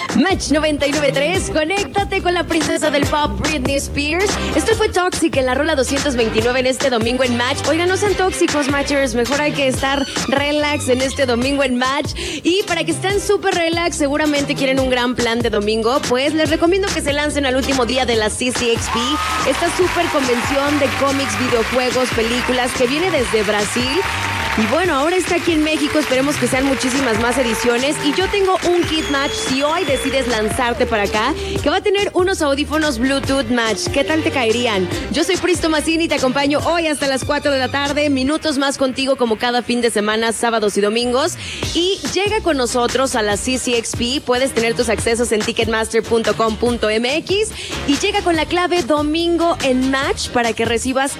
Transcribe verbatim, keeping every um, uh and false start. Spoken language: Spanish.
Match noventa y nueve punto tres, conéctate con la princesa del pop, Britney Spears. Esto fue Toxic en la rola doscientos veintinueve en este domingo en Match. Oigan, no sean tóxicos, Matchers. Mejor hay que estar relax en este domingo en Match. Y para que estén súper relax, seguramente quieren un gran plan de domingo, pues les recomiendo que se lancen al último día de la C C X P, esta súper convención de cómics, videojuegos, películas que viene desde Brasil. Y bueno, ahora está aquí en México, esperemos que sean muchísimas más ediciones. Y yo tengo un kit match, si hoy decides lanzarte para acá, que va a tener unos audífonos Bluetooth match. ¿Qué tal te caerían? Yo soy Pristo Massini y te acompaño hoy hasta las cuatro de la tarde, minutos más contigo como cada fin de semana, sábados y domingos. Y llega con nosotros a la C C X P, puedes tener tus accesos en ticketmaster punto com punto m x y llega con la clave domingo en Match para que recibas